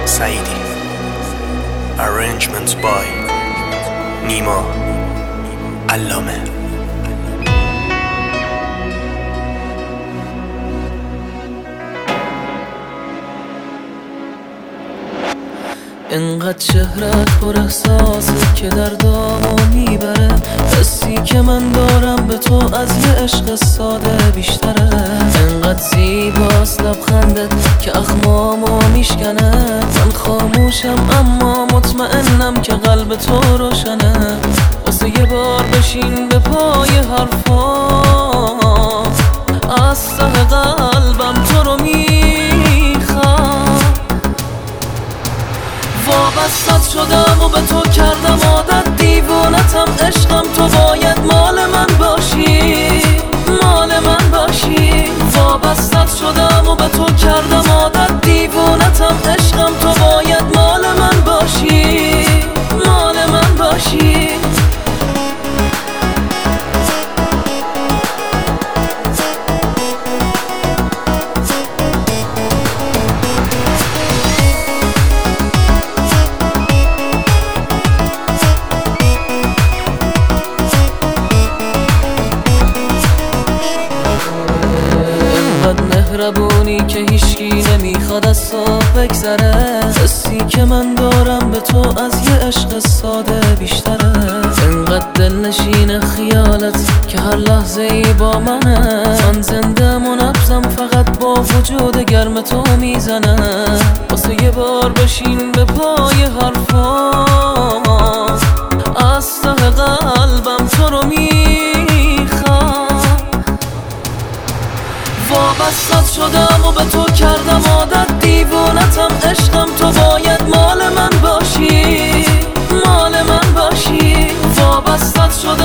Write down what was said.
سعیدی. Arrangements by نیما علامه. انقدر چهرت پر احساسه که دردامو میبره، حسی که من دارم به تو از یه عشق ساده بیشتره. انقدر زیباست لبخندت که اخمامو میشکنه، من خاموشم اما مطمئنم که قلب تو روشنه. واسه یه بار بشین به پای حرفام، از ته قلبم تو رو میخوام. وابستت شدم و به تو کردم عادت، دیوونتم عشقم، تو باید مال من باشی، مال من باشی. وابستت شدم و به تو کردم عادت، دیوونتم عشقم، تو باید مال من باشی، مال من باشی. مهربونی که هیچکی نمیخواد از تو بگذره، حسی که من دارم به تو از یه عشق ساده بیشتره. انقدر دلنشین خیالت که هر لحظه ای با منه، من زنده منبضم فقط با وجود گرم تو میزنه. واسه یه بار بشین به پای حرفام، از ته قلبم تو رو میخوام. وابستت شدم و به تو کردم عادت، دیوونتم عشقم، تو باید مال من باشی، مال من باشی. وابستت شدم